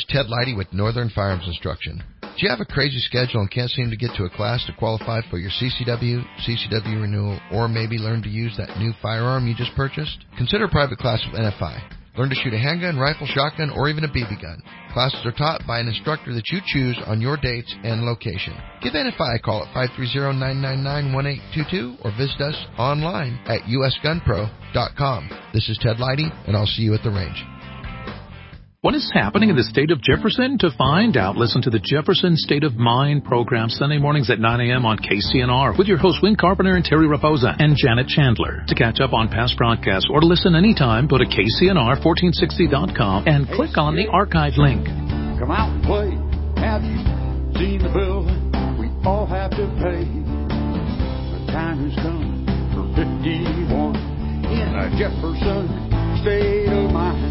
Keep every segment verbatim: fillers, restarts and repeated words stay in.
It's Ted Leidy with Northern Firearms Instruction. Do you have a crazy schedule and can't seem to get to a class to qualify for your C C W, C C W renewal, or maybe learn to use that new firearm you just purchased? Consider a private class with N F I. Learn to shoot a handgun, rifle, shotgun, or even a B B gun. Classes are taught by an instructor that you choose on your dates and location. Give N F I a call at five three zero, nine nine nine, one eight two two or visit us online at u s gun pro dot com. This is Ted Leidy, and I'll see you at the range. What is happening in the state of Jefferson? To find out, listen to the Jefferson State of Mind program Sunday mornings at nine a.m. on K C N R with your hosts Win Carpenter and Terry Raposa and Janet Chandler. To catch up on past broadcasts or to listen anytime, go to K C N R fourteen sixty dot com and click on the archive link. Come out and play. Have you seen the bill we all have to pay? The time has come for fifty-one in a Jefferson State of Mind.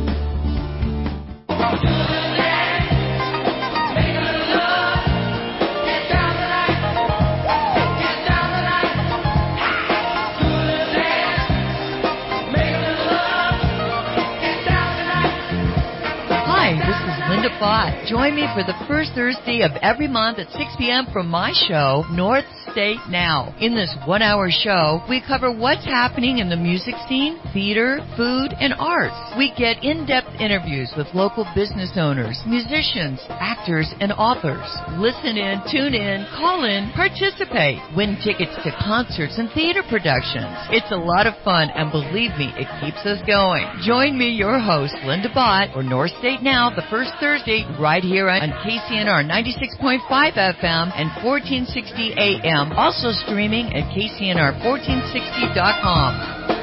Hi, this is Linda Bott. Join me for the first Thursday of every month at six p.m. for my show, North State Now. In this one-hour show, we cover what's happening in the music scene, theater, food, and arts. We get in-depth interviews with local business owners, musicians, actors, and authors. Listen in, tune in, call in, participate, win tickets to concerts and theater productions. It's a lot of fun, and believe me, it keeps us going. Join me, your host, Linda Bott, for North State Now, the first Thursday, right here on K C N R ninety-six point five F M and fourteen sixty A M. Also streaming at K C N R fourteen sixty dot com.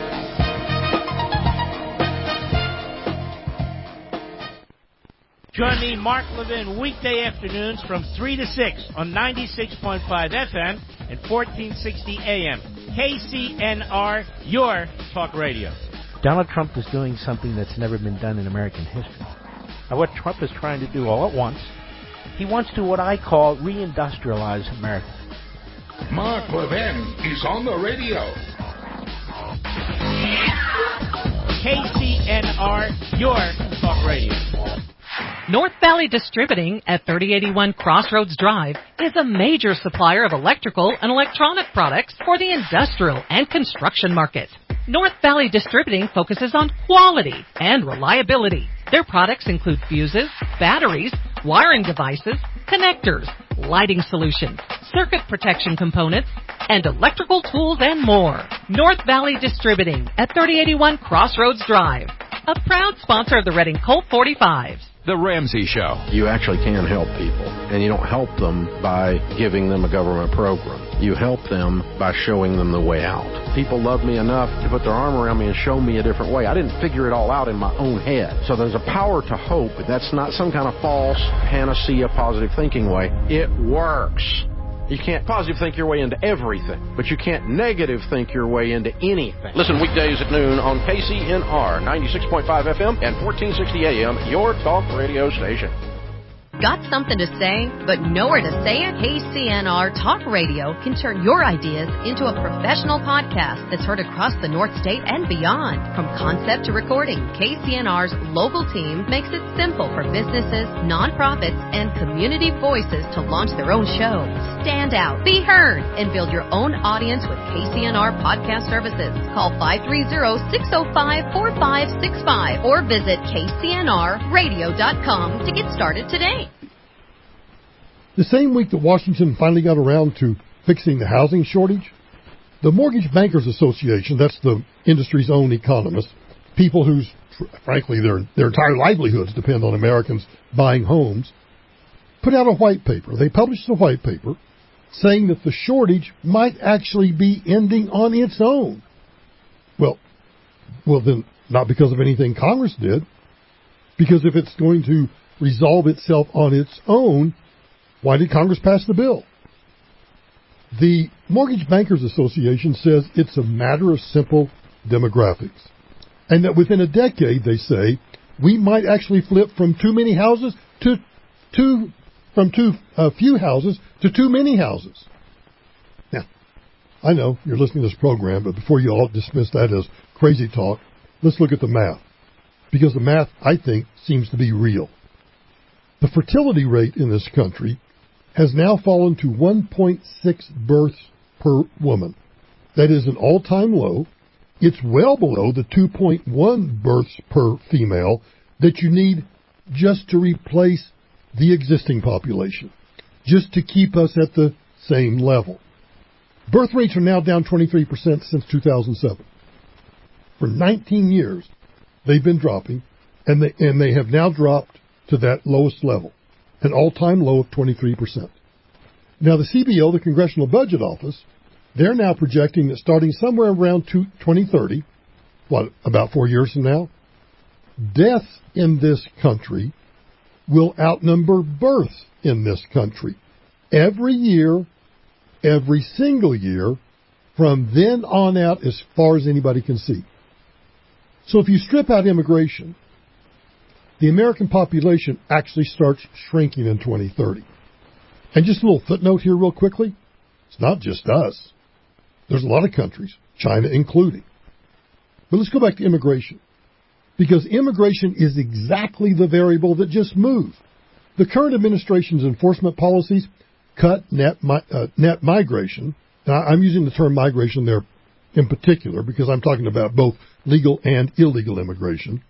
Join me, Mark Levin, weekday afternoons from three to six on ninety-six point five F M and fourteen sixty A M. K C N R, your talk radio. Donald Trump is doing something that's never been done in American history. Now, what Trump is trying to do all at once, he wants to what I call reindustrialize America. Mark Levin is on the radio. K C N R, your talk radio. North Valley Distributing at thirty eighty-one Crossroads Drive is a major supplier of electrical and electronic products for the industrial and construction market. North Valley Distributing focuses on quality and reliability. Their products include fuses, batteries, wiring devices, connectors, lighting solutions, circuit protection components, and electrical tools and more. North Valley Distributing at thirty eighty-one Crossroads Drive, a proud sponsor of the Reading Colt forty-fives. The Ramsey Show. You actually can help people, and you don't help them by giving them a government program. You help them by showing them the way out. People love me enough to put their arm around me and show me a different way. I didn't figure it all out in my own head. So there's a power to hope. That's not some kind of false panacea positive thinking way. It works. You can't positive think your way into everything, but you can't negative think your way into anything. Listen weekdays at noon on K C N R ninety-six point five F M and fourteen sixty A M, your talk radio station. Got something to say, but nowhere to say it? K C N R Talk Radio can turn your ideas into a professional podcast that's heard across the North State and beyond. From concept to recording, K C N R's local team makes it simple for businesses, nonprofits, and community voices to launch their own show. Stand out, be heard, and build your own audience with K C N R Podcast Services. Call five three zero, six zero five, four five six five or visit K C N R radio dot com to get started today. The same week that Washington finally got around to fixing the housing shortage, the Mortgage Bankers Association, that's the industry's own economists, people whose, frankly, their, their entire livelihoods depend on Americans buying homes, put out a white paper. They published a white paper saying that the shortage might actually be ending on its own. Well, well then, not because of anything Congress did, because if it's going to resolve itself on its own, why did Congress pass the bill? The Mortgage Bankers Association says it's a matter of simple demographics, and that within a decade, they say, we might actually flip from too many houses to too, from too uh, few houses to too many houses. Now, I know you're listening to this program, but before you all dismiss that as crazy talk, let's look at the math, because the math, I think, seems to be real. The fertility rate in this country has now fallen to one point six births per woman. That is an all-time low. It's well below the two point one births per female that you need just to replace the existing population, just to keep us at the same level. Birth rates are now down twenty-three percent since two thousand seven. For nineteen years, they've been dropping, and they, and they have now dropped to that lowest level, an all-time low of twenty-three percent. Now, the C B O, the Congressional Budget Office, they're now projecting that starting somewhere around twenty thirty, what, about four years from now, deaths in this country will outnumber births in this country. Every year, every single year, from then on out as far as anybody can see. So if you strip out immigration, the American population actually starts shrinking in twenty thirty. And just a little footnote here real quickly, it's not just us. There's a lot of countries, China including. But let's go back to immigration, because immigration is exactly the variable that just moved. The current administration's enforcement policies cut net mi- uh, net migration. Now, I'm using the term migration there in particular because I'm talking about both legal and illegal immigration.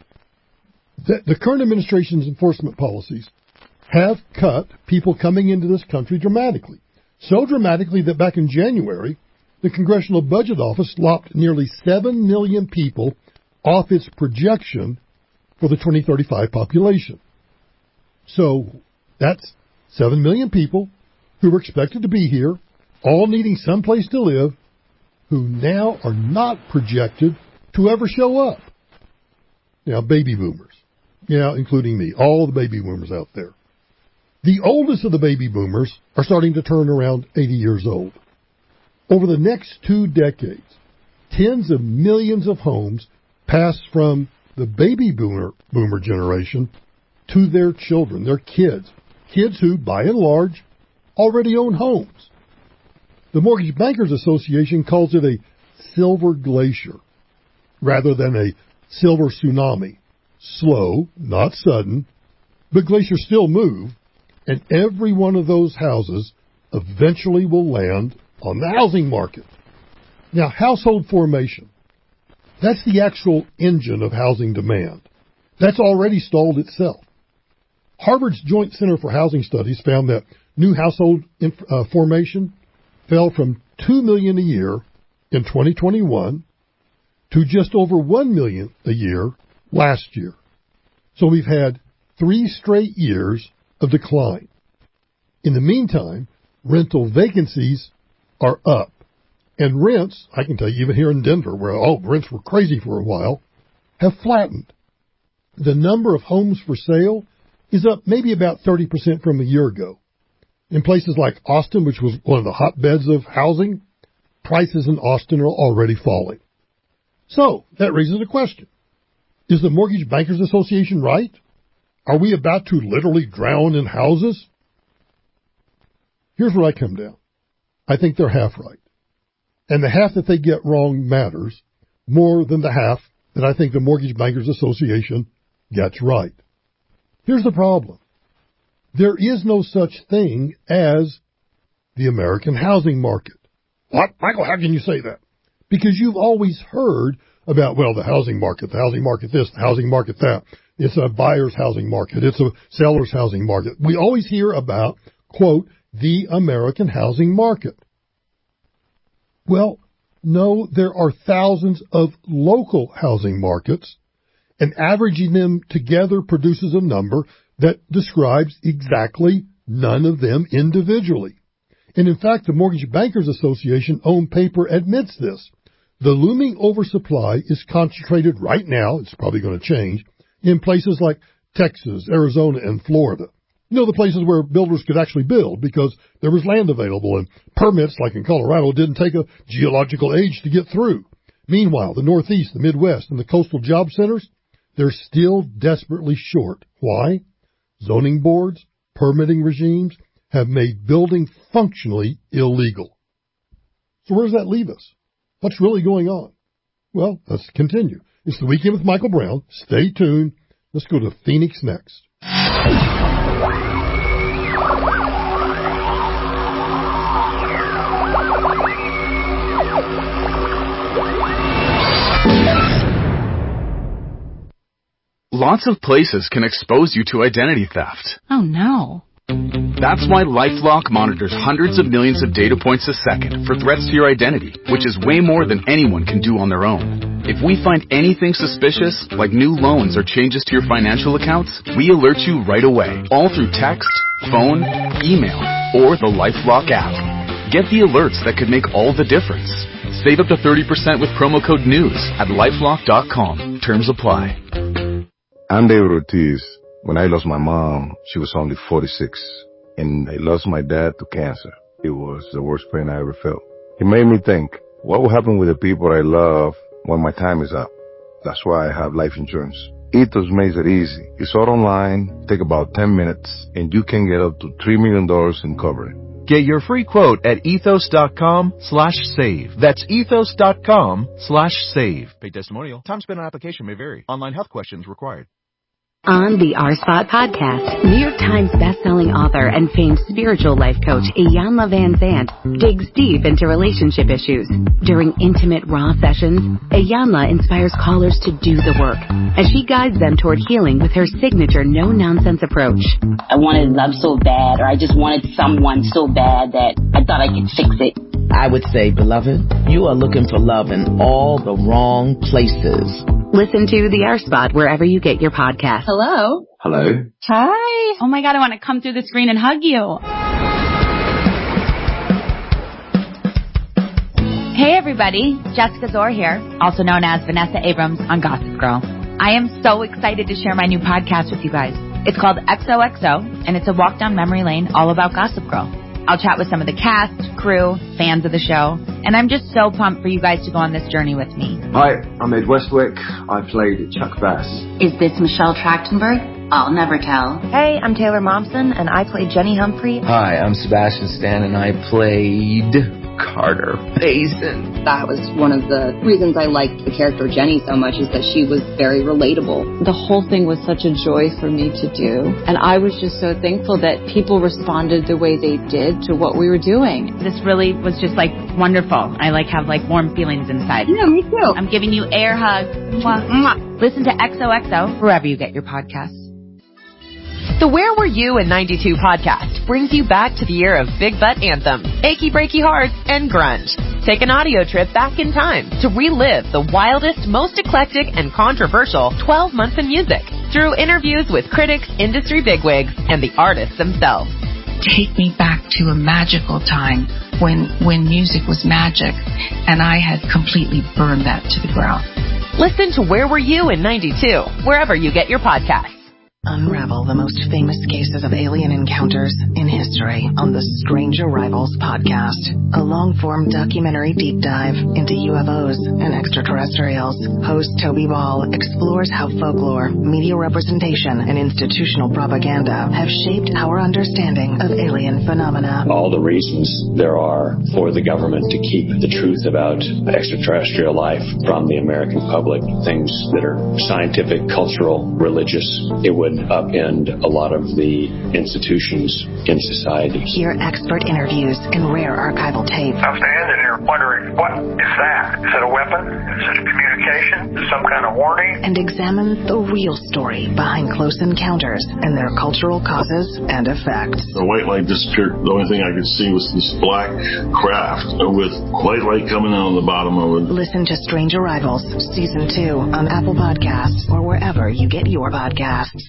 The, the current administration's enforcement policies have cut people coming into this country dramatically. So dramatically that back in January, the Congressional Budget Office lopped nearly seven million people off its projection for the twenty thirty-five population. So that's seven million people who were expected to be here, all needing some place to live, who now are not projected to ever show up. Now, baby boomers, yeah, including me, all the baby boomers out there. The oldest of the baby boomers are starting to turn around eighty years old. Over the next two decades, tens of millions of homes pass from the baby boomer, boomer generation to their children, their kids, kids who, by and large, already own homes. The Mortgage Bankers Association calls it a silver glacier rather than a silver tsunami. Slow, not sudden, but glaciers still move, and every one of those houses eventually will land on the housing market. Now, household formation, that's the actual engine of housing demand. That's already stalled itself. Harvard's Joint Center for Housing Studies found that new household inf- uh, formation fell from two million a year in twenty twenty-one to just over one million a year last year. So we've had three straight years of decline. In the meantime, rental vacancies are up. And rents, I can tell you, even here in Denver, where, oh, rents were crazy for a while, have flattened. The number of homes for sale is up maybe about thirty percent from a year ago. In places like Austin, which was one of the hotbeds of housing, prices in Austin are already falling. So, that raises a question. Is the Mortgage Bankers Association right? Are we about to literally drown in houses? Here's where I come down. I think they're half right. And the half that they get wrong matters more than the half that I think the Mortgage Bankers Association gets right. Here's the problem. There is no such thing as the American housing market. What? Michael, how can you say that? Because you've always heard about, well, the housing market, the housing market this, the housing market that. It's a buyer's housing market. It's a seller's housing market. We always hear about, quote, the American housing market. Well, no, there are thousands of local housing markets, and averaging them together produces a number that describes exactly none of them individually. And in fact, the Mortgage Bankers Association own paper admits this. The looming oversupply is concentrated right now, it's probably going to change, in places like Texas, Arizona, and Florida. You know, the places where builders could actually build because there was land available and permits, like in Colorado, didn't take a geological age to get through. Meanwhile, the Northeast, the Midwest, and the coastal job centers, they're still desperately short. Why? Zoning boards, permitting regimes have made building functionally illegal. So where does that leave us? What's really going on? Well, let's continue. It's the Weekend with Michael Brown. Stay tuned. Let's go to Phoenix next. lots of places can expose you to identity theft. Oh, no. That's why LifeLock monitors hundreds of millions of data points a second for threats to your identity, which is way more than anyone can do on their own. If we find anything suspicious, like new loans or changes to your financial accounts, we alert you right away, all through text, phone, email, or the LifeLock app. Get the alerts that could make all the difference. Save up to thirty percent with promo code NEWS at lifelock dot com. Terms apply. I'm David Ortiz. When I lost my mom, she was only forty-six. And I lost my dad to cancer. It was the worst pain I ever felt. It made me think, what will happen with the people I love when my time is up? That's why I have life insurance. Ethos makes it easy. It's all online, take about ten minutes, and you can get up to three million dollars in coverage. Get your free quote at ethos.com slash save. That's ethos.com slash save. Paid testimonial. Time spent on application may vary. Online health questions required. On the R Spot podcast, New York Times bestselling author and famed spiritual life coach Iyanla Vanzant digs deep into relationship issues. During intimate, raw sessions, Iyanla inspires callers to do the work as she guides them toward healing with her signature no-nonsense approach. I wanted love so bad, or I just wanted someone so bad that I thought I could fix it. I would say, beloved, you are looking for love in all the wrong places. Listen to the R Spot wherever you get your podcast. Hello. Hello. Hi. Oh my God, I want to come through the screen and hug you. Hey everybody, Jessica Zor here, also known as Vanessa Abrams on Gossip Girl. I am so excited to share my new podcast with you guys. It's called X O X O, and it's a walk down memory lane all about Gossip Girl. I'll chat with some of the cast, crew, fans of the show, and I'm just so pumped for you guys to go on this journey with me. Hi, I'm Ed Westwick. I played Chuck Bass. Is this Michelle Trachtenberg? I'll never tell. Hey, I'm Taylor Momsen, and I played Jenny Humphrey. Hi, I'm Sebastian Stan, and I played Carter Payson. That was one of the reasons I liked the character Jenny so much, is that she was very relatable. The whole thing was such a joy for me to do, and I was just so thankful that people responded the way they did to what we were doing. This really was just like wonderful. I like have like warm feelings inside. Yeah, me too. I'm giving you air hugs. Mwah, mwah. Listen to X O X O wherever you get your podcasts. The Where Were You in ninety-two podcast brings you back to the era of big butt anthems, achy breaky hearts, and grunge. Take an audio trip back in time to relive the wildest, most eclectic, and controversial twelve months in music through interviews with critics, industry bigwigs, and the artists themselves. Take me back to a magical time when when music was magic, and I had completely burned that to the ground. Listen to Where Were You in ninety-two, wherever you get your podcasts. Unravel the most famous cases of alien encounters in history on the Strange Arrivals podcast, a long-form documentary deep dive into U F Os and extraterrestrials. Host Toby Ball explores how folklore, media representation, and institutional propaganda have shaped our understanding of alien phenomena. All the reasons there are for the government to keep the truth about extraterrestrial life from the American public, things that are scientific, cultural, religious, it would upend a lot of the institutions in society. Hear expert interviews and rare archival tape. I'm standing here wondering, what is that? Is it a weapon? Is it a communication? Is it some kind of warning? And examine the real story behind close encounters and their cultural causes and effects. The white light disappeared. The only thing I could see was this black craft with white light coming out of the bottom of it. Listen to Strange Arrivals Season two on Apple Podcasts or wherever you get your podcasts.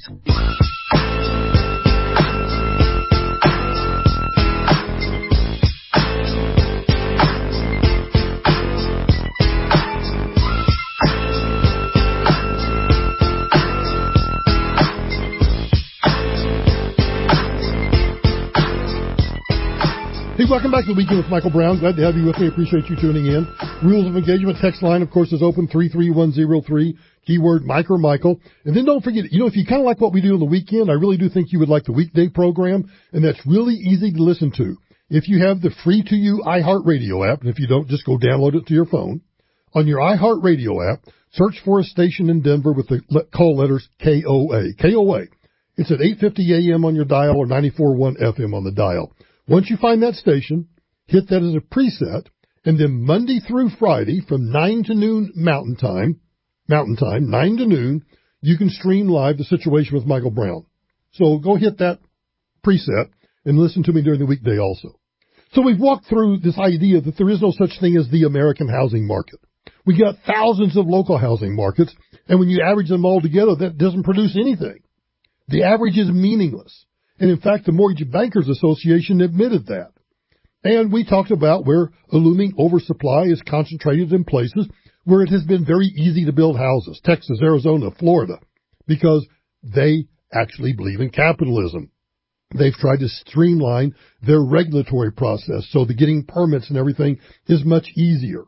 Hey, welcome back to the Weekend with Michael Brown. Glad to have you with me. Appreciate you tuning in. Rules of engagement text line, of course, is open three three one zero three. Keyword Mike or Michael. And then don't forget, you know, if you kind of like what we do on the weekend, I really do think you would like the weekday program, and that's really easy to listen to. If you have the free to you iHeartRadio app, and if you don't, just go download it to your phone. On your iHeartRadio app, search for a station in Denver with the call letters K O A. K O A. It's at eight fifty A M on your dial or ninety-four point one F M on the dial. Once you find that station, hit that as a preset, and then Monday through Friday from nine to noon Mountain Time, Mountain Time, nine to noon, you can stream live the situation with Michael Brown. So go hit that preset and listen to me during the weekday also. So we've walked through this idea that there is no such thing as the American housing market. We got thousands of local housing markets, and when you average them all together, that doesn't produce anything. The average is meaningless. And in fact, the Mortgage Bankers Association admitted that. And we talked about where a looming oversupply is concentrated in places where it has been very easy to build houses, Texas, Arizona, Florida, because they actually believe in capitalism. They've tried to streamline their regulatory process so that getting permits and everything is much easier.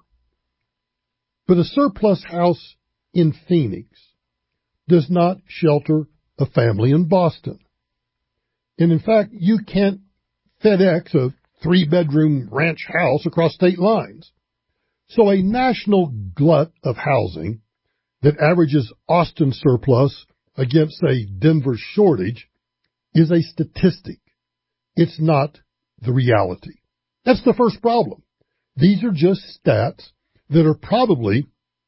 But a surplus house in Phoenix does not shelter a family in Boston. And in fact, you can't FedEx a three-bedroom ranch house across state lines. So a national glut of housing that averages Austin surplus against a Denver shortage is a statistic. It's not the reality. That's the first problem. These are just stats that are probably,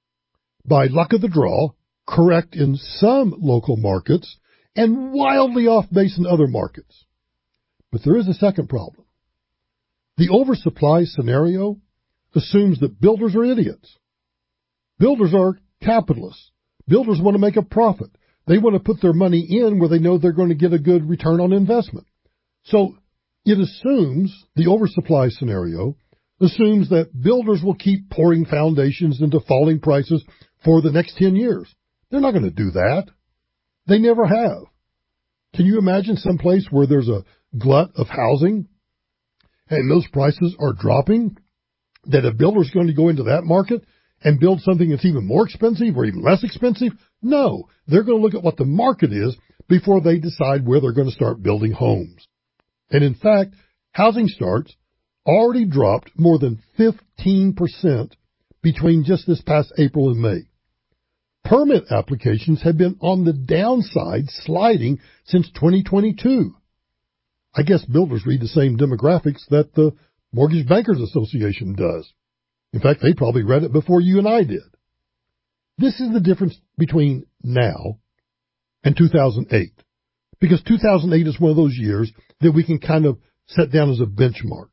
by luck of the draw, correct in some local markets and wildly off base in other markets. But there is a second problem. The oversupply scenario assumes that builders are idiots. Builders are capitalists. Builders want to make a profit. They want to put their money in where they know they're going to get a good return on investment. So it assumes, the oversupply scenario assumes that builders will keep pouring foundations into falling prices for the next ten years. They're not going to do that. They never have. Can you imagine some place where there's a glut of housing and those prices are dropping, that a builder's going to go into that market and build something that's even more expensive or even less expensive? No, they're going to look at what the market is before they decide where they're going to start building homes. And in fact, housing starts already dropped more than fifteen percent between just this past April and May. Permit applications have been on the downside, sliding since twenty twenty-two. I guess builders read the same demographics that the Mortgage Bankers Association does. In fact, they probably read it before you and I did. This is the difference between now and two thousand eight, because two thousand eight is one of those years that we can kind of set down as a benchmark.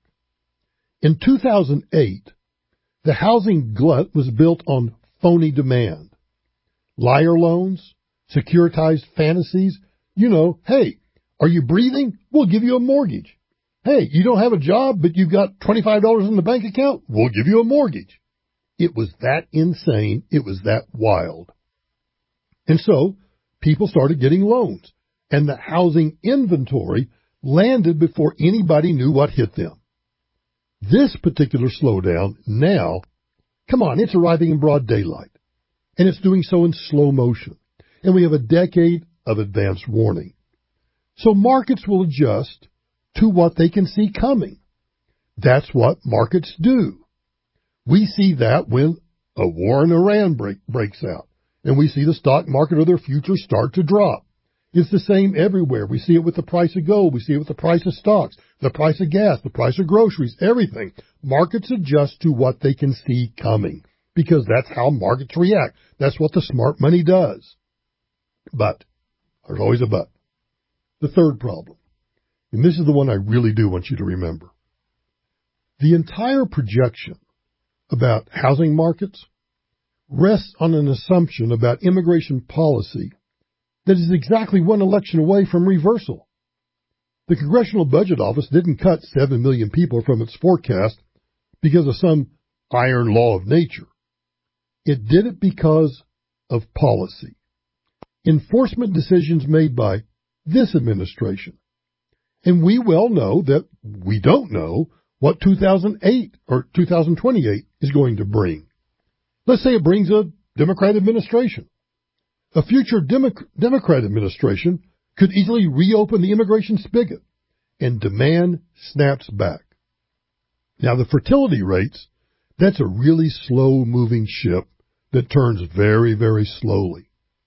In two thousand eight, the housing glut was built on phony demand. Liar loans, securitized fantasies. You know, hey, are you breathing? We'll give you a mortgage. Hey, you don't have a job, but you've got twenty-five dollars in the bank account? We'll give you a mortgage. It was that insane. It was that wild. And so people started getting loans, and the housing inventory landed before anybody knew what hit them. This particular slowdown now, come on, it's arriving in broad daylight, and it's doing so in slow motion, and we have a decade of advance warning. So markets will adjust to what they can see coming. That's what markets do. We see that when a war in Iran break, breaks out, and we see the stock market or their futures start to drop. It's the same everywhere. We see it with the price of gold. We see it with the price of stocks, the price of gas, the price of groceries, everything. Markets adjust to what they can see coming, because that's how markets react. That's what the smart money does. But there's always a but. The third problem, and this is the one I really do want you to remember. The entire projection about housing markets rests on an assumption about immigration policy that is exactly one election away from reversal. The Congressional Budget Office didn't cut seven million people from its forecast because of some iron law of nature. It did it because of policy. Enforcement decisions made by this administration. And we well know that we don't know what two thousand eight or two thousand twenty-eight is going to bring. Let's say it brings a Democrat administration. A future Demo- Democrat administration could easily reopen the immigration spigot, and demand snaps back. Now, the fertility rates, that's a really slow-moving ship that turns very, very slowly.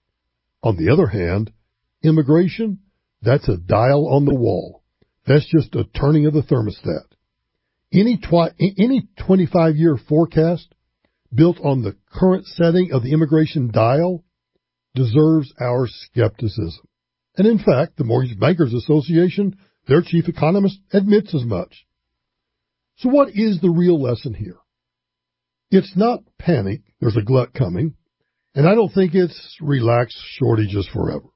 On the other hand, immigration, that's a dial on the wall. That's just a turning of the thermostat. Any twi- any twenty-five year forecast built on the current setting of the immigration dial deserves our skepticism. And in fact, the Mortgage Bankers Association, their chief economist, admits as much. So what is the real lesson here? It's not panic, there's a glut coming, and I don't think it's relaxed shortages forever.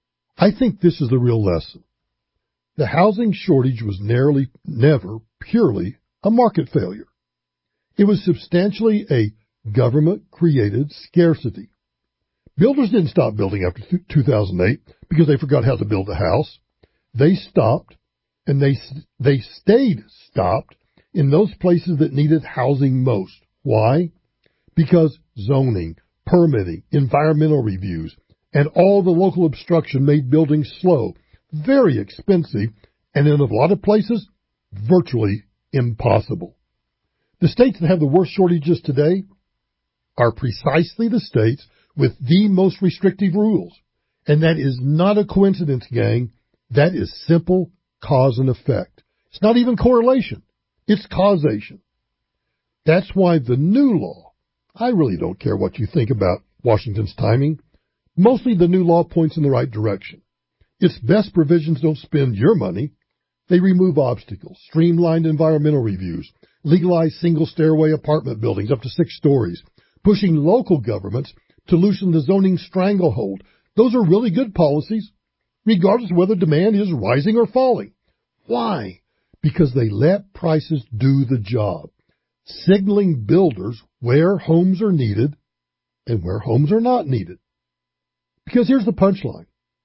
I think this is the real lesson. The housing shortage was nearly, never purely a market failure. It was substantially a government-created scarcity. Builders didn't stop building after two thousand eight because they forgot how to build a house. They stopped, and they they stayed stopped in those places that needed housing most. Why? Because zoning, permitting, environmental reviews, and all the local obstruction made building slow, very expensive, and in a lot of places, virtually impossible. The states that have the worst shortages today are precisely the states with the most restrictive rules. And that is not a coincidence, gang. That is simple cause and effect. It's not even correlation. It's causation. That's why the new law, I really don't care what you think about Washington's timing. Mostly the new law points in the right direction. Its best provisions don't spend your money. They remove obstacles, streamlined environmental reviews, legalize single stairway apartment buildings up to six stories, pushing local governments to loosen the zoning stranglehold. Those are really good policies, regardless of whether demand is rising or falling. Why? Because they let prices do the job, signaling builders where homes are needed and where homes are not needed. Because here's the punchline,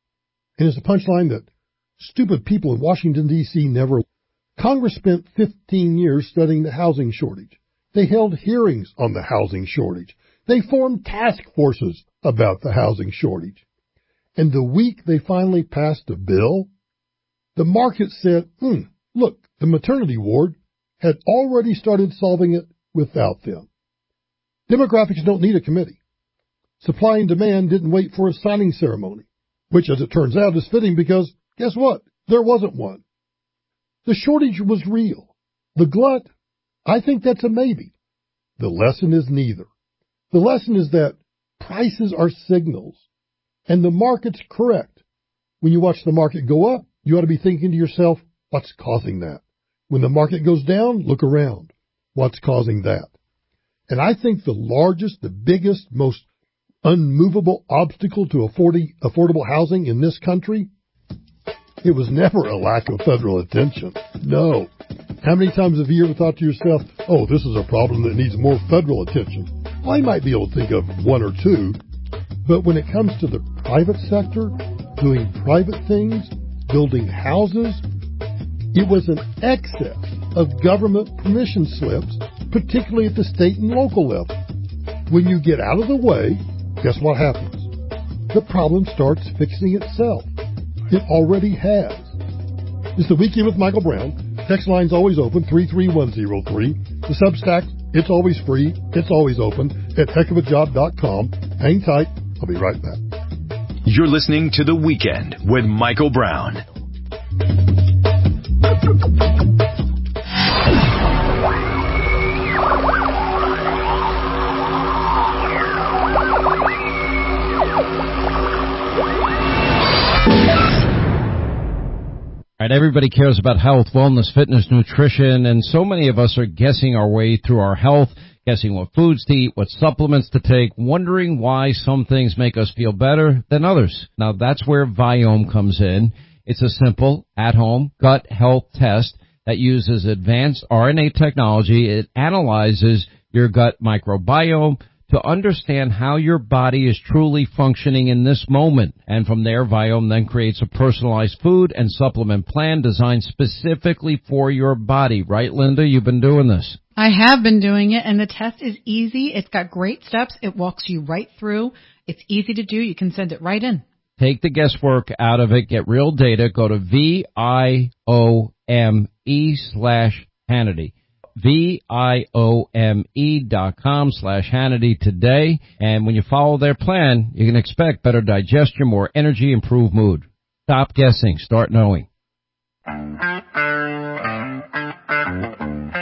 and it's a punchline that stupid people in Washington, D C never. Congress spent fifteen years studying the housing shortage. They held hearings on the housing shortage. They formed task forces about the housing shortage. And the week they finally passed a bill, the market said, hmm, look, the maternity ward had already started solving it without them. Demographics don't need a committee. Supply and demand didn't wait for a signing ceremony, which, as it turns out, is fitting because, guess what? There wasn't one. The shortage was real. The glut, I think that's a maybe. The lesson is neither. The lesson is that prices are signals, and the market's correct. When you watch the market go up, you ought to be thinking to yourself, what's causing that? When the market goes down, look around. What's causing that? And I think the largest, the biggest, most unmovable obstacle to affording, affordable housing in this country, it was never a lack of federal attention. No. How many times have you ever thought to yourself, oh, this is a problem that needs more federal attention? Well, I might be able to think of one or two, but when it comes to the private sector, doing private things, building houses, it was an excess of government permission slips, particularly at the state and local level. When you get out of the way, guess what happens? The problem starts fixing itself. It already has. It's the Weekend with Michael Brown. Text line's always open, three three one zero three. The Substack, it's always free. It's always open at heck of a job dot com. Hang tight. I'll be right back. You're listening to The Weekend with Michael Brown. Right, everybody cares about health, wellness, fitness, nutrition, and so many of us are guessing our way through our health, guessing what foods to eat, what supplements to take, wondering why some things make us feel better than others. Now, that's where Viome comes in. It's a simple, at-home gut health test that uses advanced R N A technology. It analyzes your gut microbiome to understand how your body is truly functioning in this moment. And from there, Viome then creates a personalized food and supplement plan designed specifically for your body. Right, Linda? You've been doing this. I have been doing it, and the test is easy. It's got great steps. It walks you right through. It's easy to do. You can send it right in. Take the guesswork out of it. Get real data. Go to V I O M E slash Hannity. V-I-O-M-E dot com slash Hannity today. And when you follow their plan, you can expect better digestion, more energy, improved mood. Stop guessing. Start knowing.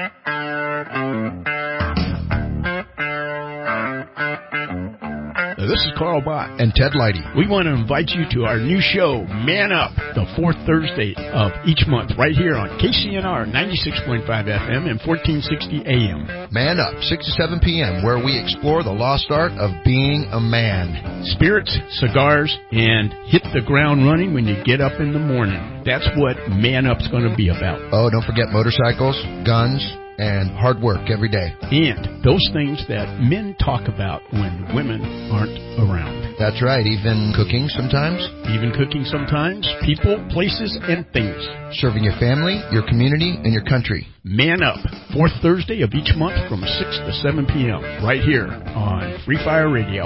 This This is Carl Bott. And Ted Leidy. We want to invite you to our new show, Man Up, the fourth Thursday of each month, right here on K C N R ninety-six point five F M and fourteen sixty A M. Man Up, six to seven p.m., where we explore the lost art of being a man. Spirits, cigars, and hit the ground running when you get up in the morning. That's what Man Up's going to be about. Oh, don't forget motorcycles, guns, and hard work every day. And those things that men talk about when women aren't around. That's right. Even cooking sometimes. Even cooking sometimes. People, places, and things. Serving your family, your community, and your country. Man Up, fourth Thursday of each month from six to seven p.m. right here on Free Fire Radio.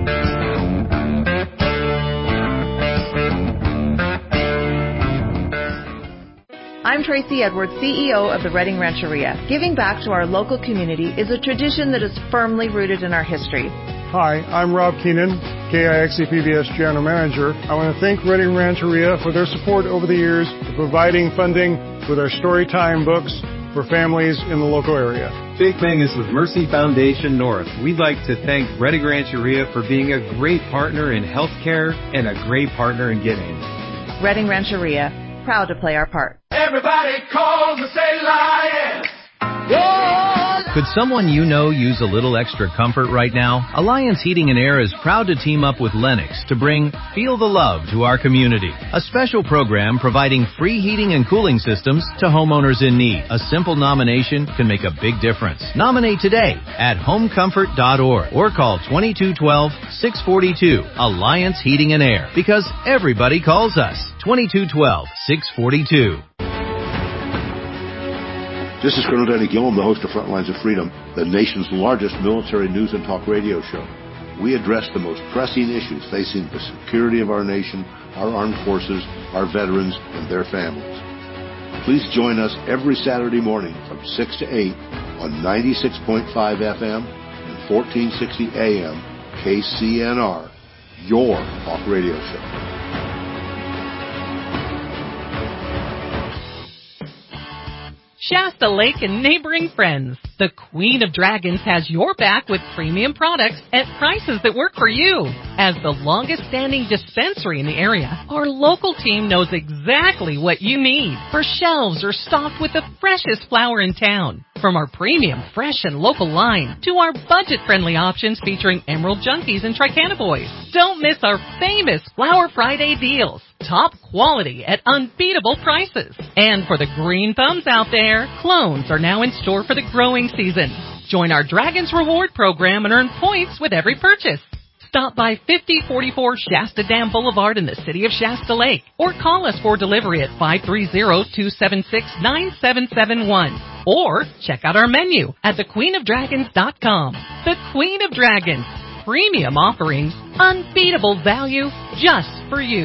I'm Tracy Edwards, C E O of the Redding Rancheria. Giving back to our local community is a tradition that is firmly rooted in our history. Hi, I'm Rob Keenan, K I X E P B S General Manager. I want to thank Redding Rancheria for their support over the years for providing funding with our Storytime books for families in the local area. Jake Mangus with Mercy Foundation North. We'd like to thank Redding Rancheria for being a great partner in healthcare and a great partner in giving. Redding Rancheria, proud to play our part. Everybody calls and say lion. Could someone you know use a little extra comfort right now? Alliance Heating and Air is proud to team up with Lennox to bring Feel the Love to our community. A special program providing free heating and cooling systems to homeowners in need. A simple nomination can make a big difference. Nominate today at home comfort dot org or call twenty-two twelve, six forty-two. Alliance Heating and Air, because everybody calls us. twenty-two twelve, six forty-two. This is Colonel Danny Gillum, the host of Frontlines of Freedom, the nation's largest military news and talk radio show. We address the most pressing issues facing the security of our nation, our armed forces, our veterans, and their families. Please join us every Saturday morning from six to eight on ninety-six point five F M and fourteen sixty A M K C N R, your talk radio show. Shasta Lake and neighboring friends. The Queen of Dragons has your back with premium products at prices that work for you. As the longest standing dispensary in the area, our local team knows exactly what you need. Our shelves are stocked with the freshest flower in town. From our premium, fresh, and local line to our budget-friendly options featuring Emerald Junkies and Tricana Boys. Don't miss our famous Flower Friday deals. Top quality at unbeatable prices. And for the green thumbs out there, clones are now in store for the growing season. Join our Dragons Reward program and earn points with every purchase. Stop by fifty forty-four Shasta Dam Boulevard in the city of Shasta Lake or call us for delivery at five three zero, two seven six, nine seven seven one. Or check out our menu at the queen of dragons dot com. The Queen of Dragons. Premium offerings, unbeatable value just for you.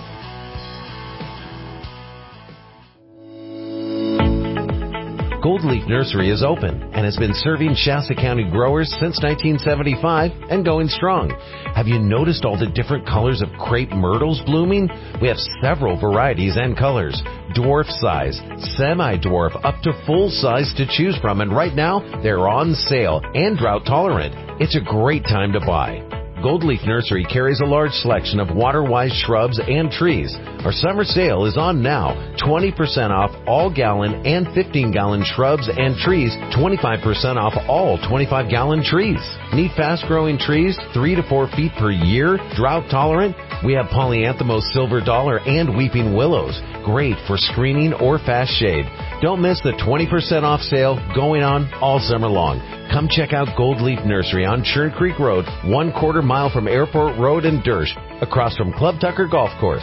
Gold Leaf Nursery is open and has been serving Shasta County growers since nineteen seventy-five and going strong. Have you noticed all the different colors of crepe myrtles blooming? We have several varieties and colors. Dwarf size, semi-dwarf, up to full size to choose from, and right now they're on sale and drought tolerant. It's a great time to buy. Gold Leaf Nursery carries a large selection of water-wise shrubs and trees. Our summer sale is on now. twenty percent off all gallon and fifteen gallon shrubs and trees. twenty-five percent off all twenty-five gallon trees. Need fast-growing trees, three to four feet per year, drought tolerant? We have Polyanthemos silver dollar and weeping willows. Great for screening or fast shade. Don't miss the twenty percent off sale going on all summer long. Come check out Gold Leaf Nursery on Churn Creek Road, one quarter mile from Airport Road and Dersh, across from Club Tucker Golf Course.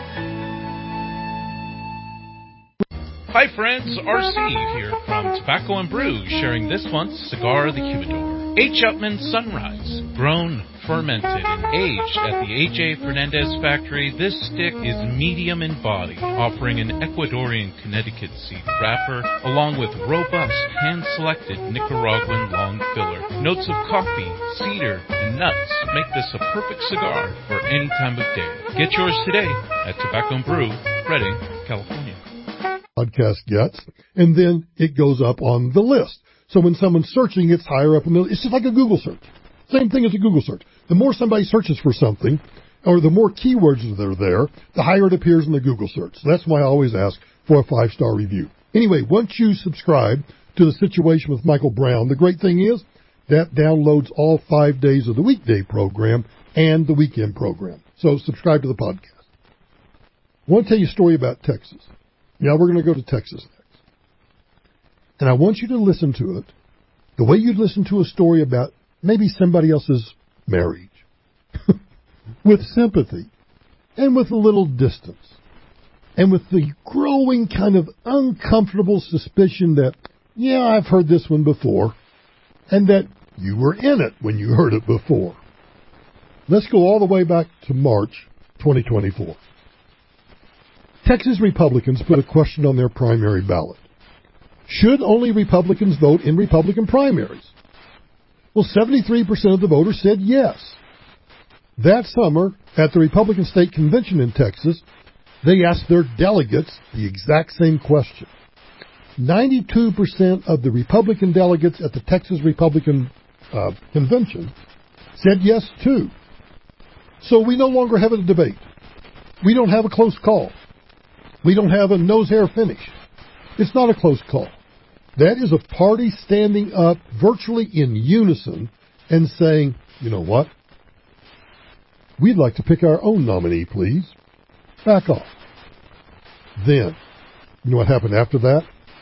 Hi friends, R C here from Tobacco and Brew, sharing this month's Cigar of the Humidor. H. Upmann Sunrise, grown, fermented, and aged at the A J Fernandez factory, this stick is medium in body, offering an Ecuadorian Connecticut seed wrapper, along with robust, hand-selected Nicaraguan long filler. Notes of coffee, cedar, and nuts make this a perfect cigar for any time of day. Get yours today at Tobacco and Brew, Redding, California. Podcast gets, and then it goes up on the list. So when someone's searching, it's higher up in the, it's just like a Google search. Same thing as a Google search. The more somebody searches for something, or the more keywords that are there, the higher it appears in the Google search. So that's why I always ask for a five-star review. Anyway, once you subscribe to The Situation with Michael Brown, the great thing is that downloads all five days of the weekday program and the weekend program. So subscribe to the podcast. I want to tell you a story about Texas. Now we're going to go to Texas next. And I want you to listen to it the way you'd listen to a story about maybe somebody else's marriage. With sympathy and with a little distance and with the growing kind of uncomfortable suspicion that, yeah, I've heard this one before, and that you were in it when you heard it before. Let's go all the way back to March twenty twenty-four. Texas Republicans put a question on their primary ballot. Should only Republicans vote in Republican primaries? Well, seventy-three percent of the voters said yes. That summer, at the Republican State Convention in Texas, they asked their delegates the exact same question. ninety-two percent of the Republican delegates at the Texas Republican uh, Convention said yes, too. So we no longer have a debate. We don't have a close call. We don't have a nose-hair finish. It's not a close call. That is a party standing up virtually in unison and saying, you know what? We'd like to pick our own nominee, please. Back off. Then, you know what happened after that?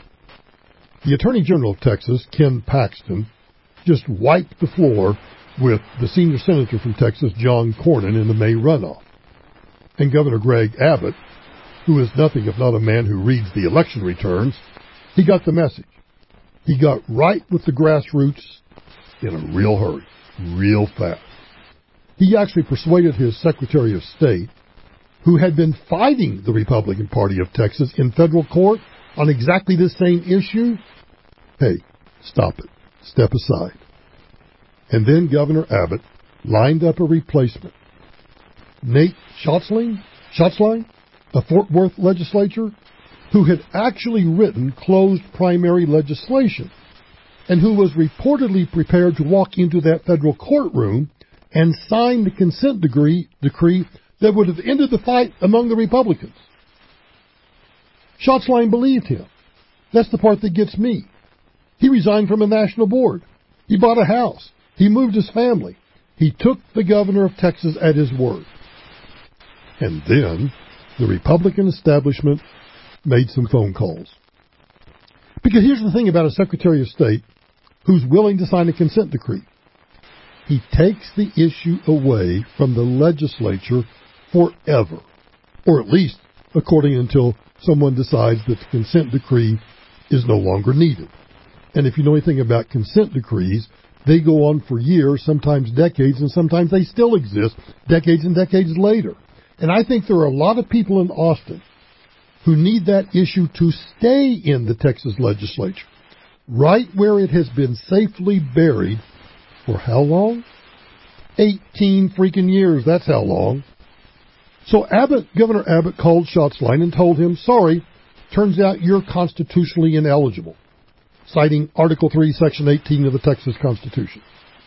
The Attorney General of Texas, Ken Paxton, just wiped the floor with the senior senator from Texas, John Cornyn, in the May runoff. And Governor Greg Abbott, who is nothing if not a man who reads the election returns, he got the message. He got right with the grassroots in a real hurry, real fast. He actually persuaded his Secretary of State, who had been fighting the Republican Party of Texas in federal court on exactly this same issue, hey, stop it, step aside. And then Governor Abbott lined up a replacement. Nate Schatzline, Schatzline, a Fort Worth legislator, who had actually written closed primary legislation, and who was reportedly prepared to walk into that federal courtroom and sign the consent decree, decree that would have ended the fight among the Republicans. Schatzline believed him. That's the part that gets me. He resigned from a national board. He bought a house. He moved his family. He took the governor of Texas at his word. And then the Republican establishment made some phone calls. Because here's the thing about a Secretary of State who's willing to sign a consent decree. He takes the issue away from the legislature forever, or at least according until someone decides that the consent decree is no longer needed. And if you know anything about consent decrees, they go on for years, sometimes decades, and sometimes they still exist decades and decades later. And I think there are a lot of people in Austin who need that issue to stay in the Texas legislature, right where it has been safely buried for how long? Eighteen freaking years, that's how long. So Abbott, Governor Abbott called Schatzline and told him, sorry, turns out you're constitutionally ineligible, citing Article three, Section eighteen of the Texas Constitution.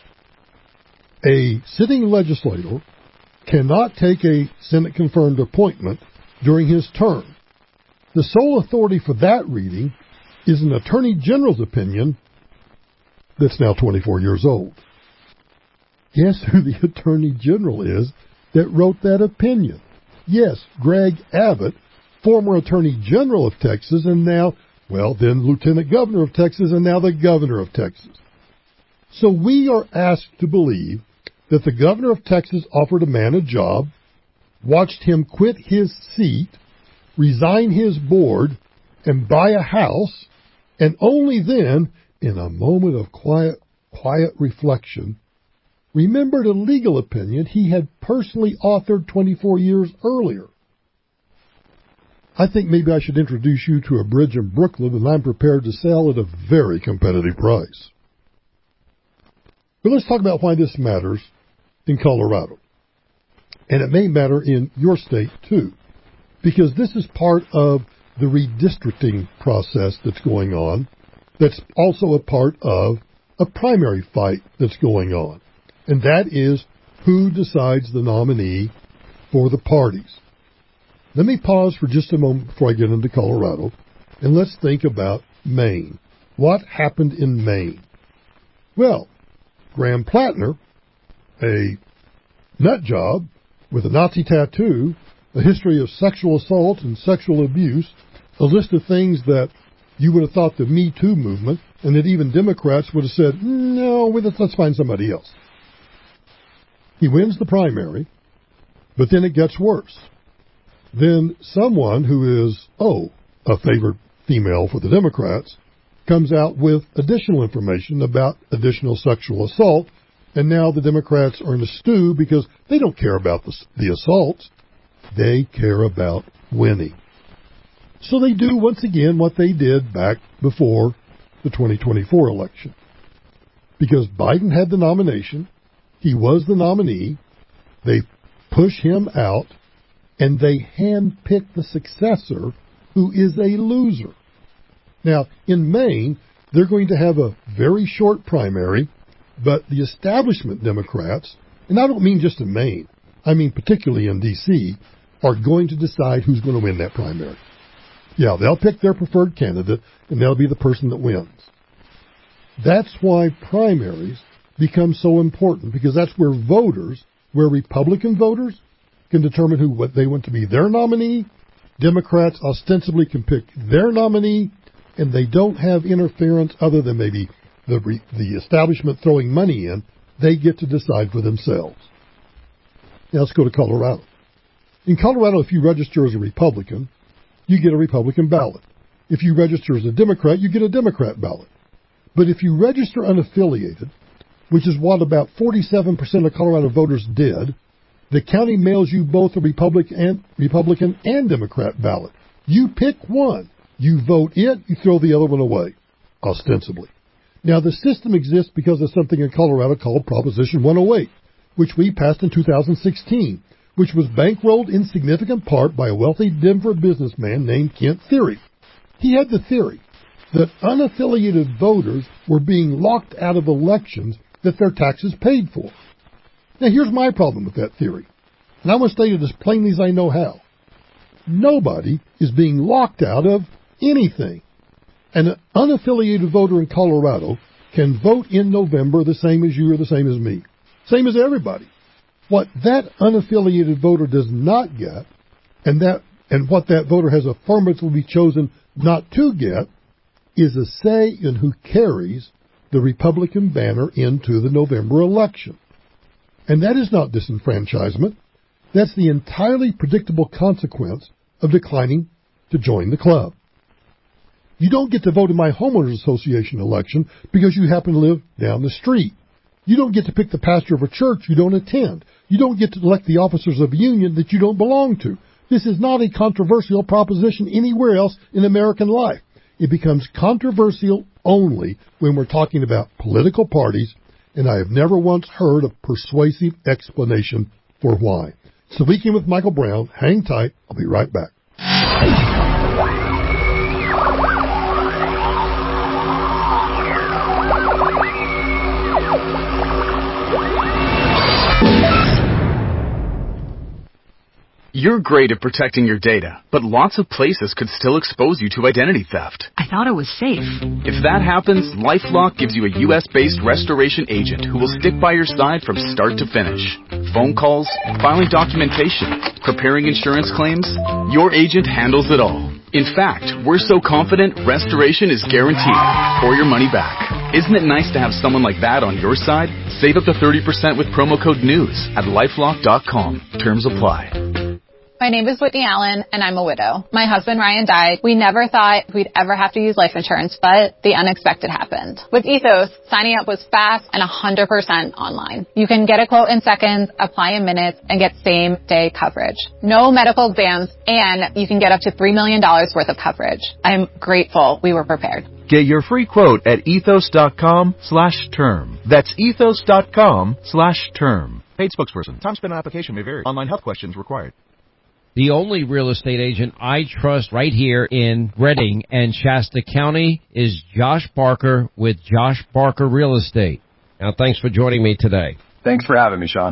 A sitting legislator cannot take a Senate-confirmed appointment during his term. The sole authority for that reading is an Attorney General's opinion that's now twenty-four years old. Guess who the Attorney General is that wrote that opinion? Yes, Greg Abbott, former Attorney General of Texas, and now, well, then Lieutenant Governor of Texas, and now the Governor of Texas. So we are asked to believe that the Governor of Texas offered a man a job, watched him quit his seat, resign his board, and buy a house, and only then, in a moment of quiet, quiet reflection, remembered a legal opinion he had personally authored twenty-four years earlier. I think maybe I should introduce you to a bridge in Brooklyn that I'm prepared to sell at a very competitive price. But let's talk about why this matters in Colorado. And it may matter in your state, too, because this is part of the redistricting process that's going on, that's also a part of a primary fight that's going on. And that is, who decides the nominee for the parties. Let me pause for just a moment before I get into Colorado, and let's think about Maine. What happened in Maine? Well, Graham Plattner, a nut job with a Nazi tattoo, a history of sexual assault and sexual abuse, a list of things that you would have thought the Me Too movement, and that even Democrats would have said, no, let's find somebody else. He wins the primary, but then it gets worse. Then someone who is, oh, a favored female for the Democrats, comes out with additional information about additional sexual assault, and now the Democrats are in a stew because they don't care about the, the assaults. They care about winning. So they do once again what they did back before the twenty twenty-four election. Because Biden had the nomination, he was the nominee, they push him out, and they handpick the successor who is a loser. Now, in Maine, they're going to have a very short primary, but the establishment Democrats, and I don't mean just in Maine, I mean particularly in D C, are going to decide who's going to win that primary. Yeah, they'll pick their preferred candidate, and they'll be the person that wins. That's why primaries become so important, because that's where voters, where Republican voters can determine who what they want to be their nominee, Democrats ostensibly can pick their nominee, and they don't have interference other than maybe the the establishment throwing money in. They get to decide for themselves. Now let's go to Colorado. In Colorado, if you register as a Republican, you get a Republican ballot. If you register as a Democrat, you get a Democrat ballot. But if you register unaffiliated, which is what about forty-seven percent of Colorado voters did, the county mails you both a Republican and, Republican and Democrat ballot. You pick one. You vote it, you throw the other one away, ostensibly. Now, the system exists because of something in Colorado called Proposition one oh eight, which we passed in two thousand sixteen, which was bankrolled in significant part by a wealthy Denver businessman named Kent Thiry. He had the theory that unaffiliated voters were being locked out of elections that their taxes paid for. Now, here's my problem with that theory, and I'm going to state it as plainly as I know how. Nobody is being locked out of anything. An unaffiliated voter in Colorado can vote in November the same as you or the same as me. Same as everybody. What that unaffiliated voter does not get, and that and what that voter has affirmatively chosen not to get, is a say in who carries the Republican banner into the November election. And that is not disenfranchisement. That's the entirely predictable consequence of declining to join the club. You don't get to vote in my homeowners association election because you happen to live down the street. You don't get to pick the pastor of a church you don't attend. You don't get to elect the officers of a union that you don't belong to. This is not a controversial proposition anywhere else in American life. It becomes controversial only when we're talking about political parties, and I have never once heard a persuasive explanation for why. So Speaking with Michael Brown, hang tight. I'll be right back. You're great at protecting your data, but lots of places could still expose you to identity theft. I thought it was safe. If that happens, LifeLock gives you a U S based restoration agent who will stick by your side from start to finish. Phone calls, filing documentation, preparing insurance claims, your agent handles it all. In fact, we're so confident restoration is guaranteed or your money back. Isn't it nice to have someone like that on your side? Save up to thirty percent with promo code NEWS at lifelock dot com. Terms apply. My name is Whitney Allen, and I'm a widow. My husband, Ryan, died. We never thought we'd ever have to use life insurance, but the unexpected happened. With Ethos, signing up was fast and one hundred percent online. You can get a quote in seconds, apply in minutes, and get same-day coverage. No medical exams, and you can get up to three million dollars worth of coverage. I'm grateful we were prepared. Get your free quote at ethos.com slash term. That's ethos.com slash term. Paid spokesperson. Time spent on application may vary. Online health questions required. The only real estate agent I trust right here in Redding and Shasta County is Josh Barker with Josh Barker Real Estate. Now, thanks for joining me today. Thanks for having me, Sean.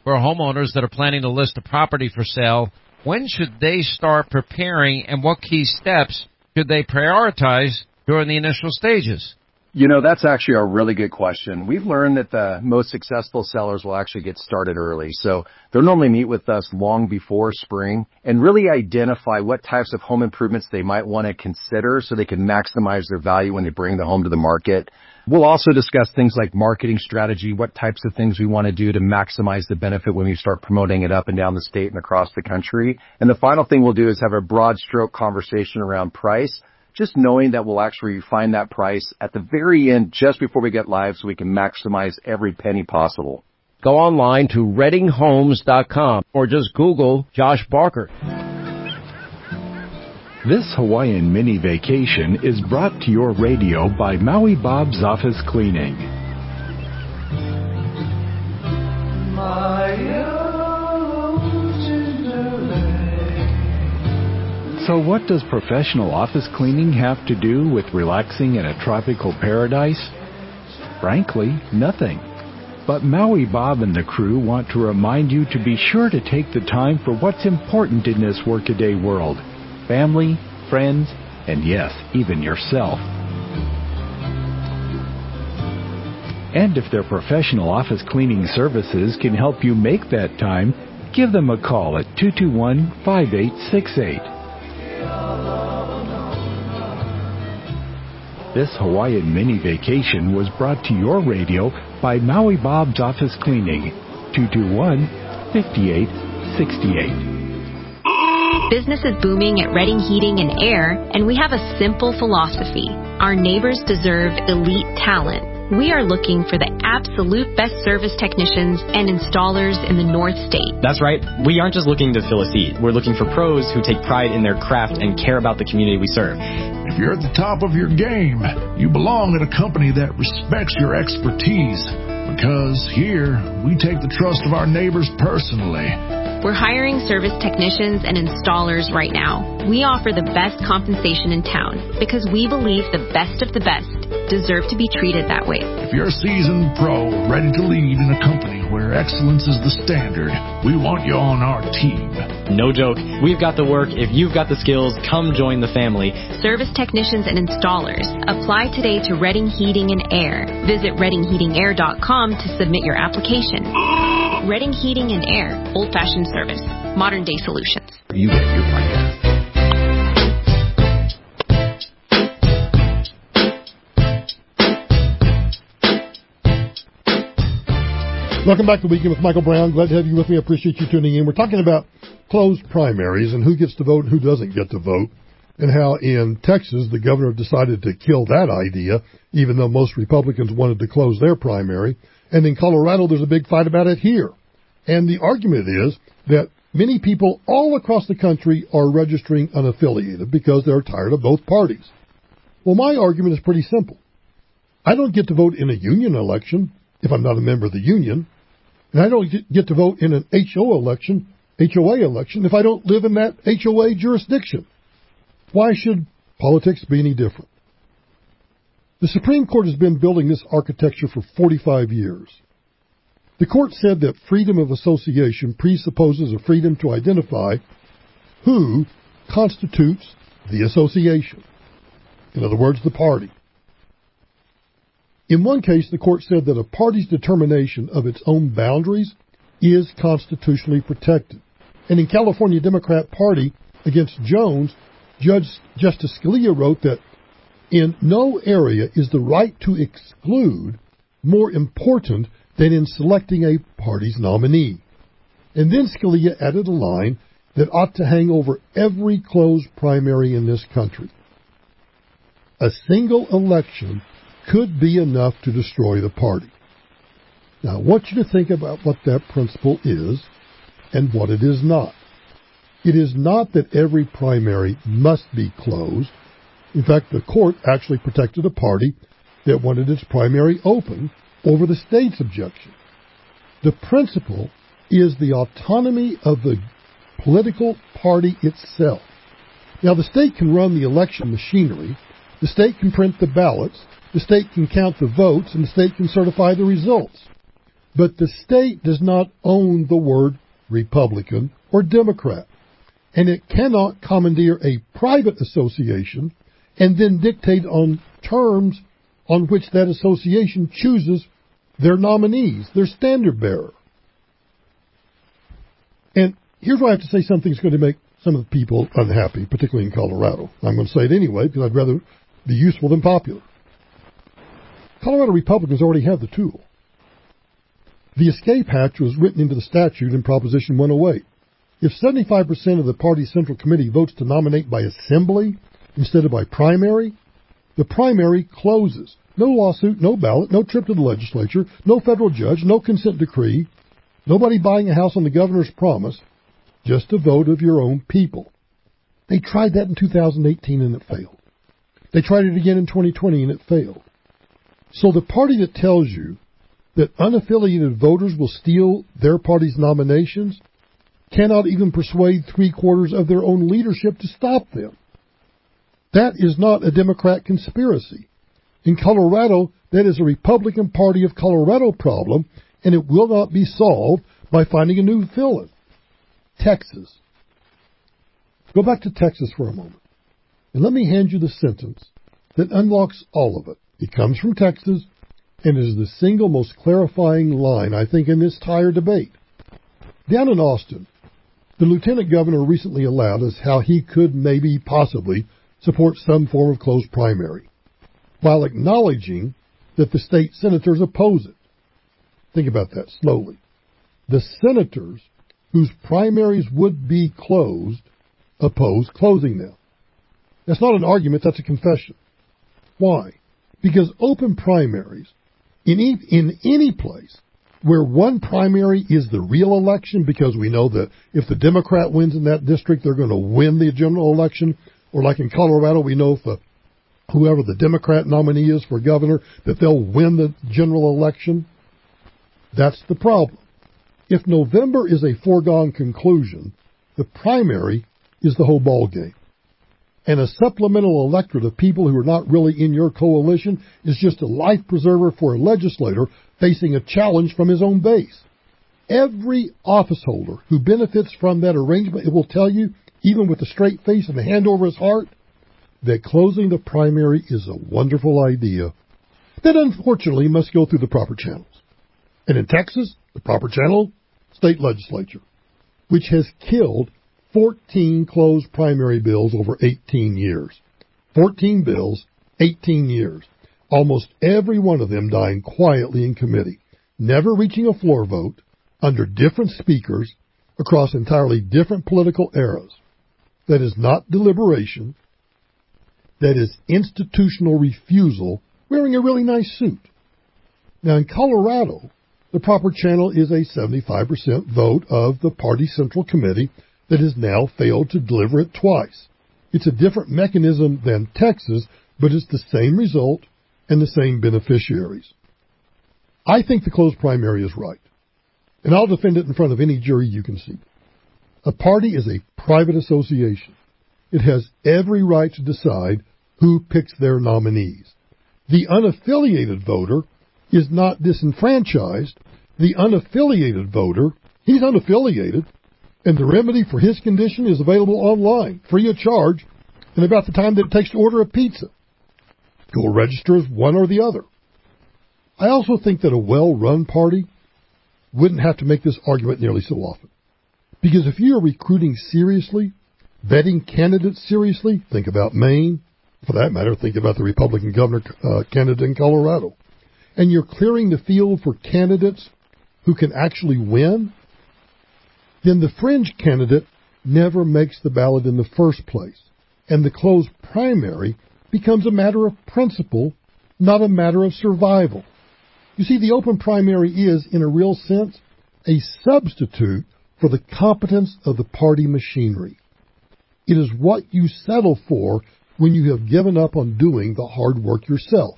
for homeowners that are planning to list a property for sale. When should they start preparing, and what key steps should they prioritize during the initial stages? You know, that's actually a really good question. We've learned that the most successful sellers will actually get started early. So they'll normally meet with us long before spring and really identify what types of home improvements they might want to consider so they can maximize their value when they bring the home to the market. We'll also discuss things like marketing strategy, what types of things we want to do to maximize the benefit when we start promoting it up and down the state and across the country. And the final thing we'll do is have a broad stroke conversation around price, just knowing that we'll actually refine that price at the very end just before we get live so we can maximize every penny possible. Go online to redding homes dot com or just Google Josh Barker. This Hawaiian mini vacation is brought to your radio by Maui Bob's Office Cleaning. So what does professional office cleaning have to do with relaxing in a tropical paradise? Frankly, nothing. But Maui Bob and the crew want to remind you to be sure to take the time for what's important in this workaday world. Family, friends, and yes, even yourself. And if their professional office cleaning services can help you make that time, give them a call at two two one, five eight six eight. This Hawaiian mini vacation was brought to your radio by Maui Bob's Office Cleaning, two two one, five eight six eight. Business is booming at Redding Heating and Air, and we have a simple philosophy. Our neighbors deserve elite talent. We are looking for the absolute best service technicians and installers in the North State. That's right. We aren't just looking to fill a seat. We're looking for pros who take pride in their craft and care about the community we serve. If you're at the top of your game, you belong at a company that respects your expertise. Because here, we take the trust of our neighbors personally. We're hiring service technicians and installers right now. We offer the best compensation in town because we believe the best of the best deserve to be treated that way. If you're a seasoned pro ready to lead in a company where excellence is the standard, we want you on our team. No joke. We've got the work. If you've got the skills, come join the family. Service technicians and installers. Apply today to Redding Heating and Air. Visit redding heating air dot com to submit your application. Redding Heating and Air. Old-fashioned service. Modern-day solutions. You get your podcast. Welcome back to Weekend with Michael Brown. Glad to have you with me. I appreciate you tuning in. We're talking about closed primaries and who gets to vote and who doesn't get to vote, and how in Texas the governor decided to kill that idea, even though most Republicans wanted to close their primary. And in Colorado, there's a big fight about it here. And the argument is that many people all across the country are registering unaffiliated because they're tired of both parties. Well, my argument is pretty simple. I don't get to vote in a union election if I'm not a member of the union, and I don't get to vote in an H O election, H O A election if I don't live in that H O A jurisdiction. Why should politics be any different? The Supreme Court has been building this architecture for forty-five years. The court said that freedom of association presupposes a freedom to identify who constitutes the association. In other words, the party. In one case, the court said that a party's determination of its own boundaries is constitutionally protected. And in California Democrat Party against Jones, Judge Justice Scalia wrote that in no area is the right to exclude more important than in selecting a party's nominee. And then Scalia added a line that ought to hang over every closed primary in this country. A single election could be enough to destroy the party. Now, I want you to think about what that principle is and what it is not. It is not that every primary must be closed. In fact, the court actually protected a party that wanted its primary open over the state's objection. The principle is the autonomy of the political party itself. Now, the state can run the election machinery, the state can print the ballots, the state can count the votes, and the state can certify the results. But the state does not own the word Republican or Democrat, and it cannot commandeer a private association and then dictate on terms on which that association chooses their nominees, their standard bearer. And here's why I have to say something that's going to make some of the people unhappy, particularly in Colorado. I'm going to say it anyway because I'd rather be useful than popular. Colorado Republicans already have the tool. The escape hatch was written into the statute in Proposition one oh eight. If seventy-five percent of the party's central committee votes to nominate by assembly instead of by primary, the primary closes. No lawsuit, no ballot, no trip to the legislature, no federal judge, no consent decree, nobody buying a house on the governor's promise, just a vote of your own people. They tried that in two thousand eighteen and it failed. They tried it again in twenty twenty and it failed. So the party that tells you that unaffiliated voters will steal their party's nominations cannot even persuade three-quarters of their own leadership to stop them. That is not a Democrat conspiracy. In Colorado, that is a Republican Party of Colorado problem, and it will not be solved by finding a new villain. Texas. Go back to Texas for a moment, and let me hand you the sentence that unlocks all of it. It comes from Texas, and is the single most clarifying line, I think, in this entire debate. Down in Austin, the lieutenant governor recently allowed us how he could maybe, possibly, support some form of closed primary, while acknowledging that the state senators oppose it. Think about that slowly. The senators whose primaries would be closed oppose closing them. That's not an argument, that's a confession. Why? Because open primaries, in, e- in any place where one primary is the real election, because we know that if the Democrat wins in that district, they're going to win the general election, or like in Colorado, we know if the, whoever the Democrat nominee is for governor, that they'll win the general election. That's the problem. If November is a foregone conclusion, the primary is the whole ball game. And a supplemental electorate of people who are not really in your coalition is just a life preserver for a legislator facing a challenge from his own base. Every office holder who benefits from that arrangement, it will tell you, even with a straight face and a hand over his heart, that closing the primary is a wonderful idea that unfortunately must go through the proper channels. And in Texas, the proper channel, state legislature, which has killed fourteen closed primary bills over eighteen years. fourteen bills, eighteen years. Almost every one of them dying quietly in committee, never reaching a floor vote, under different speakers, across entirely different political eras. That is not deliberation. That is institutional refusal, wearing a really nice suit. Now in Colorado, the proper channel is a seventy-five percent vote of the party central committee that has now failed to deliver it twice. It's a different mechanism than Texas, but it's the same result and the same beneficiaries. I think the closed primary is right, and I'll defend it in front of any jury you can see. A party is a private association. It has every right to decide who picks their nominees. The unaffiliated voter is not disenfranchised. The unaffiliated voter, he's unaffiliated, and the remedy for his condition is available online, free of charge, and about the time that it takes to order a pizza. Go register as one or the other. I also think that a well-run party wouldn't have to make this argument nearly so often. Because if you are recruiting seriously, vetting candidates seriously, think about Maine. For that matter, think about the Republican governor uh, candidate in Colorado. And you're clearing the field for candidates who can actually win, then the fringe candidate never makes the ballot in the first place. And the closed primary becomes a matter of principle, not a matter of survival. You see, the open primary is, in a real sense, a substitute for the competence of the party machinery. It is what you settle for when you have given up on doing the hard work yourself.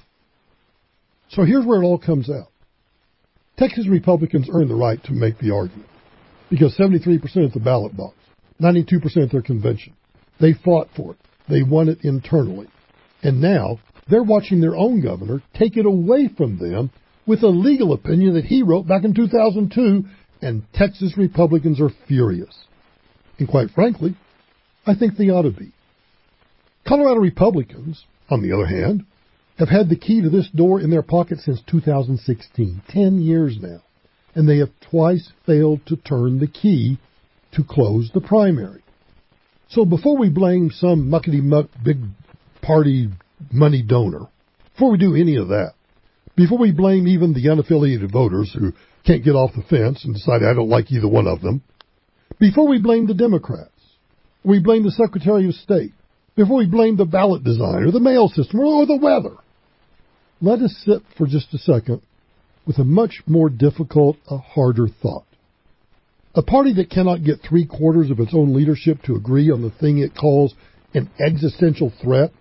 So here's where it all comes out. Texas Republicans earn the right to make the argument, because seventy-three percent at the ballot box, ninety-two percent at their convention. They fought for it. They won it internally. And now they're watching their own governor take it away from them with a legal opinion that he wrote back in two thousand two, and Texas Republicans are furious. And quite frankly, I think they ought to be. Colorado Republicans, on the other hand, have had the key to this door in their pocket since two thousand sixteen, ten years now, and they have twice failed to turn the key to close the primary. So before we blame some muckety-muck big party money donor, before we do any of that, before we blame even the unaffiliated voters who can't get off the fence and decide I don't like either one of them, before we blame the Democrats, we blame the Secretary of State, before we blame the ballot design or the mail system or the weather, let us sit for just a second with a much more difficult, a harder thought. A party that cannot get three-quarters of its own leadership to agree on the thing it calls an existential threat,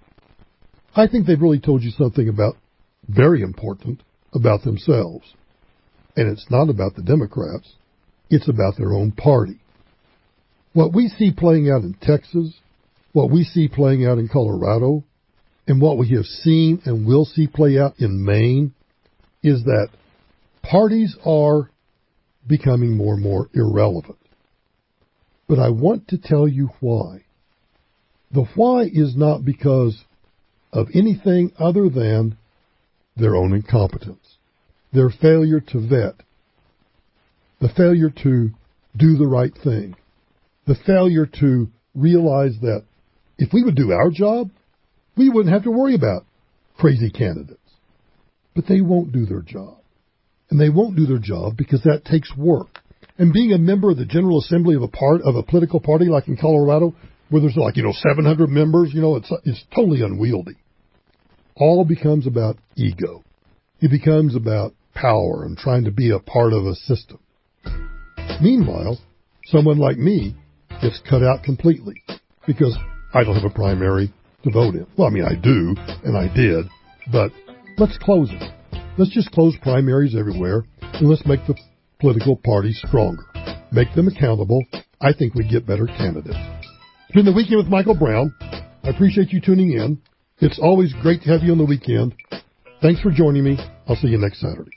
I think they've really told you something about, very important, about themselves. And it's not about the Democrats. It's about their own party. What we see playing out in Texas, what we see playing out in Colorado, and what we have seen and will see play out in Maine is that parties are becoming more and more irrelevant. But I want to tell you why. The why is not because of anything other than their own incompetence, their failure to vet, the failure to do the right thing, the failure to realize that if we would do our job, we wouldn't have to worry about crazy candidates. But they won't do their job. And they won't do their job because that takes work. And being a member of the General Assembly of a part of a political party like in Colorado, where there's like, you know, seven hundred members, you know, it's it's totally unwieldy. All becomes about ego. It becomes about power and trying to be a part of a system. Meanwhile, someone like me gets cut out completely because I don't have a primary to vote in. Well, I mean, I do, and I did, but let's close it. Let's just close primaries everywhere, and let's make the political parties stronger. Make them accountable. I think we'd get better candidates. It's been the Weekend with Michael Brown. I appreciate you tuning in. It's always great to have you on the weekend. Thanks for joining me. I'll see you next Saturday.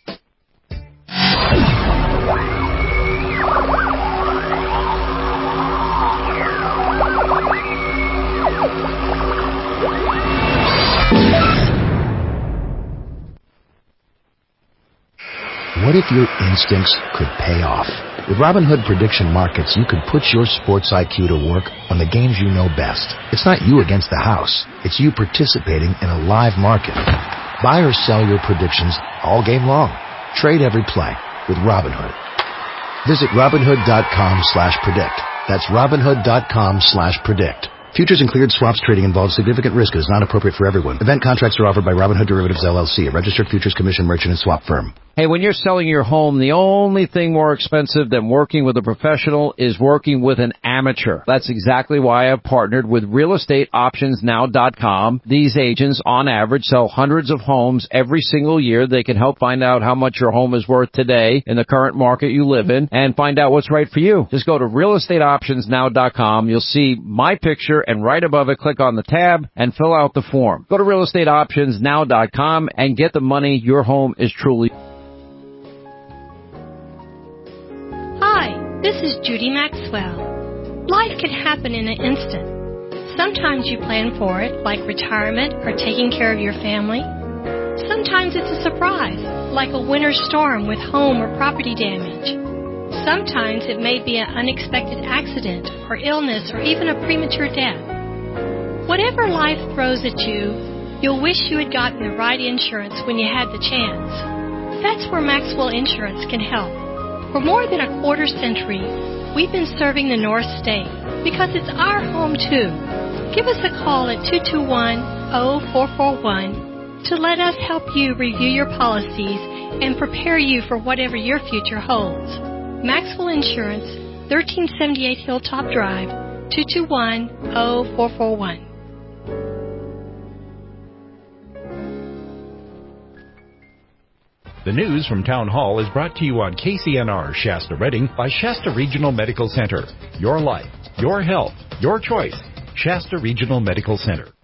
What if your instincts could pay off? With Robinhood Prediction Markets, you could put your sports I Q to work on the games you know best. It's not you against the house. It's you participating in a live market. Buy or sell your predictions all game long. Trade every play with Robinhood. Visit Robinhood.com slash predict. That's Robinhood.com slash predict. Futures and cleared swaps trading involves significant risk and is not appropriate for everyone. Event contracts are offered by Robinhood Derivatives, L L C, a registered futures commission merchant and swap firm. Hey, when you're selling your home, the only thing more expensive than working with a professional is working with an amateur. That's exactly why I've partnered with Real Estate Options Now dot com. These agents, on average, sell hundreds of homes every single year. They can help find out how much your home is worth today in the current market you live in and find out what's right for you. Just go to Real Estate Options Now dot com. You'll see my picture, and right above it, click on the tab and fill out the form. Go to Real Estate Options Now dot com and get the money your home is truly. Hi, this is Judy Maxwell. Life can happen in an instant. Sometimes you plan for it, like retirement or taking care of your family. Sometimes it's a surprise, like a winter storm with home or property damage. Sometimes it may be an unexpected accident or illness or even a premature death. Whatever life throws at you, you'll wish you had gotten the right insurance when you had the chance. That's where Maxwell Insurance can help. For more than a quarter century, we've been serving the North State because it's our home too. Give us a call at two two one, zero four four one to let us help you review your policies and prepare you for whatever your future holds. Maxwell Insurance, thirteen seventy-eight Hilltop Drive, two two one, zero four four one. The news from Town Hall is brought to you on K C N R Shasta Redding by Shasta Regional Medical Center. Your life, your health, your choice. Shasta Regional Medical Center.